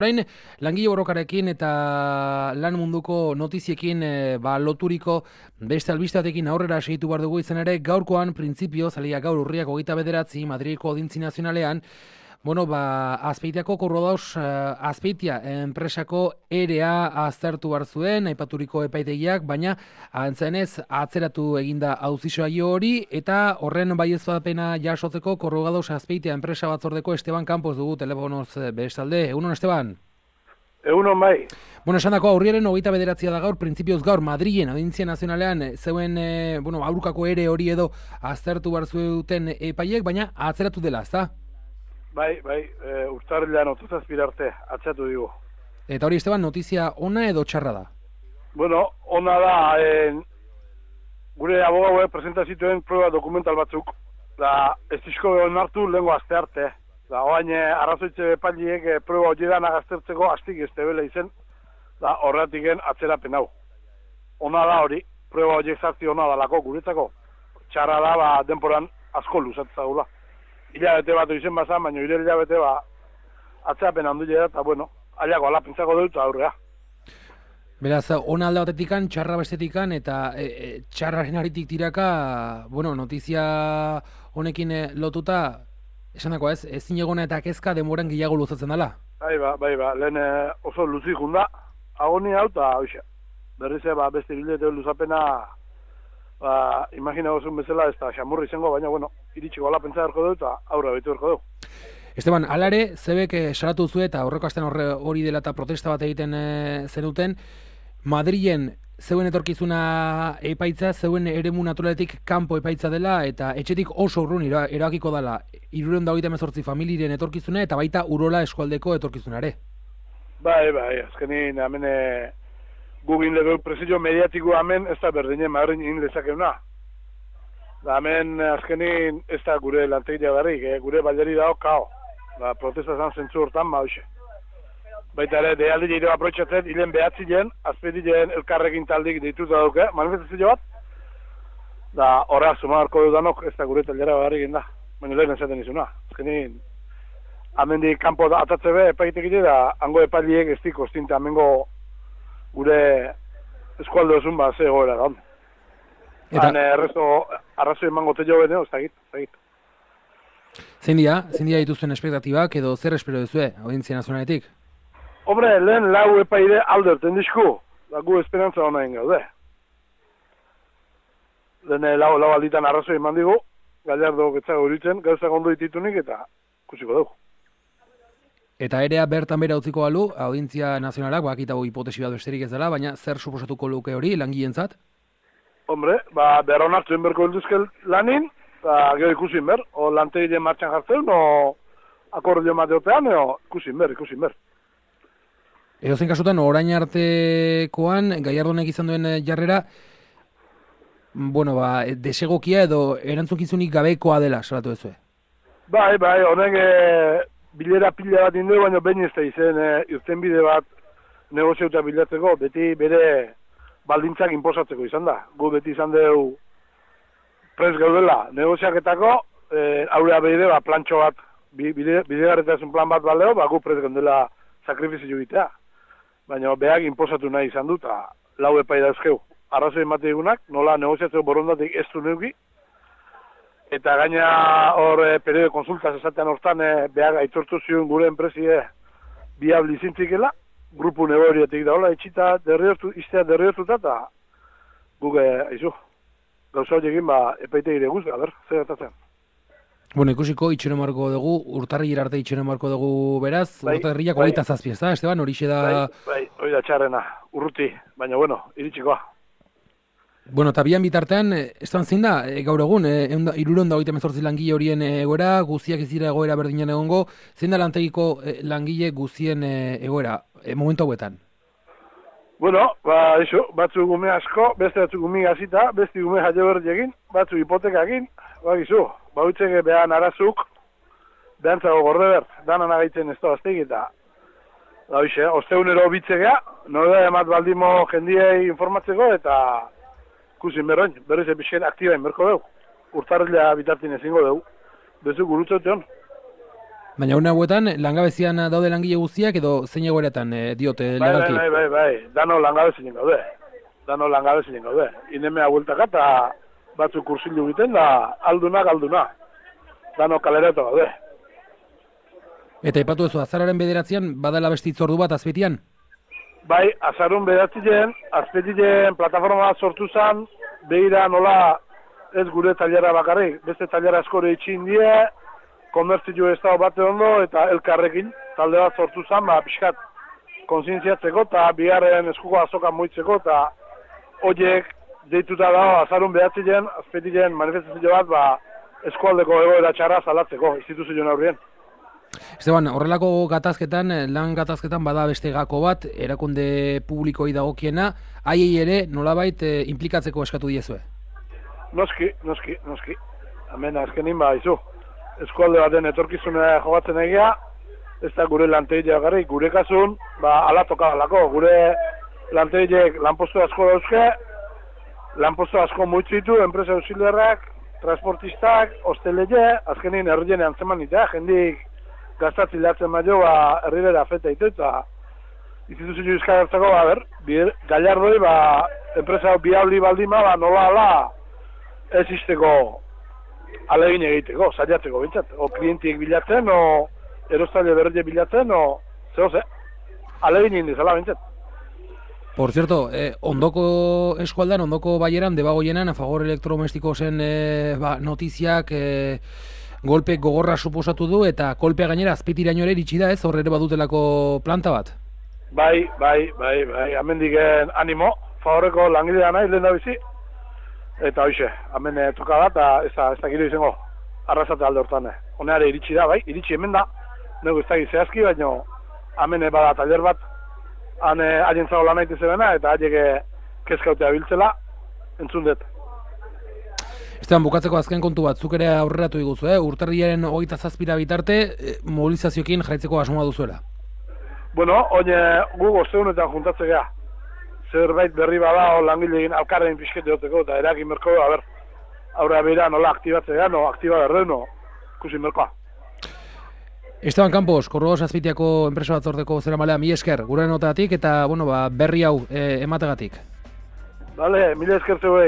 Orain, langile borrokarekin eta lan munduko notiziekin loturiko beste albistatekin aurrera segitu behar dugu izan ere, gaurkoan printzipio, zalia gaur urriak 29 Madrideko Audintzi Nazionalean, Azpeitiako Korrodaus Azpeitia enpresako EREA aztertu behar zuen, aipaturiko epaitegiak, baina antzenez atzeratu eginda auzisaio hori, eta horren baieztapena jasotzeko Korrodaus Azpeitia enpresa batzordeko Esteban Campos dugu telefonoz bestalde. Egunon, Esteban? Egunon, bai. Esan dako, aurriaren 29 da gaur, printzipioz gaur, Madrilen, Audientzia Nazionalean, zeuen, aurkako ere hori edo aztertu behar zuten epaiek, baina atzeratu dela, ezta? Bai, urtarrilean otuzazpirarte, atzatu digu. Eta hori, Esteban, notizia ona edo txarra da? Bueno, ona da, gure abogauek presentazituen prueba dokumental batzuk, da ez dizko onartu lehengo aste arte. Da, oain arrazoitze epailiek prueba horietan agaztertzeko astik ez tebele izen, da horretiken atzerapen hau. Ona da hori, prueba horiek zartzi ona dalako guretzako. Txarra da, denporan asko luzatzagula. Hilabete bat izen bazan, baina hilabete atzerapen handu jera, eta bueno, aliako alapentzako dut aurrea. Beraz, ona alde batetikan, txarra bestetikan, eta txarraren aritik tiraka, notizia honekin lotuta, esan dako ez, ezin egona eta kezka denboran gehiago luzatzen dela? Bai, lehen oso luzi junda, agoni hau eta hoxe. Berriz beste bilete luzapena, imagina gozun bezala ez da xamurri izango, baina iritsiko alapentza erko du eta aurra betu erko du. Esteban, alare, zebek salatu zuen eta horreko astean hori dela eta protesta bat egiten zenuten, Madrilen zeuen etorkizuna epaitza, zeuen eremu naturaletik kanpo epaitza dela eta etxetik oso urrun erabakiko dela 328 familiren etorkizuna eta baita Urola eskualdeko etorkizunare. Bai, azkenin hemen gugin lego presio mediatiko hemen ez da berdine Madrin egin lezakeuna. Da hemen azkenin ez da gure lantegia garrik, gure balderi dago kao. Da protesta zan zentzu hortan hoxe. Baita ere, deialdi jire aprotxatzen, hilen behatzilen, azpetilen elkarrekin taldik dituta dauke, manifestazio bat, da horra sumarko dudanok ez da gure taldera garrik da. Baina lehen esaten izuna. Azkenin, amendik kanpo atatze be, epaitekile da, hango epailiek ez dik ostinta, amengo gure eskualde osun ze goera da. Eta errezo arrazoi emango te jo bene, ez dakit. Zein dia dituzuen espektatibak edo zer espero duzue, Audientzia Nazionaletik? Hombre, lehen lau epaide alderten dizku, da gu esperantza hona gaude. Lehen lau alditan arrazoi eman digu, Gallardo getzago horitzen, gauzak ondo dititunik eta kusiko dugu. Eta erea bertan bera utziko balu, Audientzia Nazionalak, bakitago hipotesi bat besterik ez dela, baina zer suposatuko luke hori, langileentzat? Hombre, behar honartzen berko helduzkel lanin, gero ikusin ber, o lantegile martxan jartzen, o akordio mateopean, o ikusin ber. Edozein kasutan, orain artekoan, Gallardonek izan duen jarrera, desegokia edo erantzunkizunik gabekoa dela, salatu duzue. Bai, honek bilera pila bat indu, baina behin ez da izen irten bide bat negoziauta bilatzeko, beti bere baldintzak inposatzeko izan da. Gu beti izan dugu prez gaudela negoziaketako, aurrea behide plantxo bat, bidegarretasun plan bat baldeo, gu prez gaudela sakrifizio egitea. Baina behak inposatu nahi izan dut, lau epai dauzkeu. Arrazoi emate egunak, nola negoziatzeko borondatik ez du neuki, eta gaina hor periodo konsultaz esatean hortan behar aitortu zion gure enpresie biabli zintzikela, grupu negoriotik daola, etxita derriotuta eta guk gauza horiekin epaite gire guz, zer gertatzen. Ikusiko itxero marko dugu, urtarri arte itxero marko dugu beraz, urtarriak 27, ez da, Esteban, horixe da... Bai, hori da txarrena, urruti, baina iritsikoa. Eta bian bitartean, Esteban, zein da, gaur egun, 328 langile horien egoera, guziak ez dira egoera berdinen egongo, zein da lantegiko langile guzien egoera, momentu hauetan? Batzu gume asko, beste batzu gume gazita, beste gume jaio berdiekin, batzu hipotekakin, bautzeke behan arazuk, behantzago gorde ber, danan agaitzen ez da azteik eta osteunero bitzegea, nore emat baldimo jendiei informatzeko eta kusin berroin, berriz epizken aktibain berko dugu. Urtarrilea bitartin ezingo dugu. Bezu gurutzote hon. Baina une hauetan, langabezian daude langile guztiak edo zein egoeretan diote legalki? Bai, dano langabezien gaude. Inemea bueltaka eta batzuk kursilu egiten da alduna. Dano kalereto gaude. Eta ipatu ezu, azararen 9an badala beste hitzordu bat azpetian? Bai, azarun 9 azpetien plataforma bat sortu zen, behira nola ez gure tailara bakarrik, beste tailara askore itxin die, komertzio estado bate ondo eta elkarrekin talde bat sortu zen, pixkat konsientziatzeko eta bigarren eskuko azokan moitzeko eta horiek deituta dago azarun 9 azpetien manifestazio bat eskualdeko egoera txarra salatzeko instituzioen aurrien. Esteban, horrelako gatazketan, lan gatazketan bada beste gako bat, erakunde publikoi dagokiena, haiei ere nolabait implikatzeko eskatu diezue? Noski. Hemen azkenin izu. Eskualde baten etorkizunea jogatzen egia, ez da gure lantegile bakarrik, gure kasun, ala tokabalako. Gure lantegileek lanpostu asko dauzke, lanpostu asko muitzitu, enpresa auxiliarrak, transportistak, hostelele, azkenin herrien antzeman nitea, jendik gaztatzilatzen maio, herrirera feta ito, eta instituzio izkagertzeko, Gallardoi, enpresa biabli baldima, nola ala, ez izteko alegin egiteko, saiatzeko bintzat. O klientiek bilatzen, o erostaile berrile bilatzen, o zehose, alegin indizala bintzat. Por cierto, ondoko eskualdan, ondoko baieran, debagoienan, Fagor Elektrodomestiko zen notiziak golpe gogorra suposatu du, eta kolpea gainera azpitiraino ere iritsi da, ez? Hor ere badutelako planta bat? Bai, amendiken animo, Fagorreko langilea nahi, lehen da bizi, eta hoxe, hemen toka da, eta ez da giro izango, arrasate alde hortan. Honeare iritsi da, iritsi hemen da, nego ez da zehazki, baina hemen bada taller bat, haien zago lan nahi zebena, eta haiek kezkautea biltzela, entzun dut. Esteban, bukatzeko azken kontu bat, zuk ere aurreratu diguzu, urtarrilaren 27 bitarte, mobilizazioekin jarraitzeko asmoa duzuela. Bueno, gu gozteunetan juntatze geha. Zerbait berri bada, langilein alkarrein pixkete duteko, eta erakin merko, aurra beira nola aktibatzea, aktiba berreno, kusin merkoa. Esteban Campos, Corredor Azpitiako enpresa batzordeko zeramalea, mi esker, gure notatik eta berri hau emategatik. Bale, mila esker zeuei.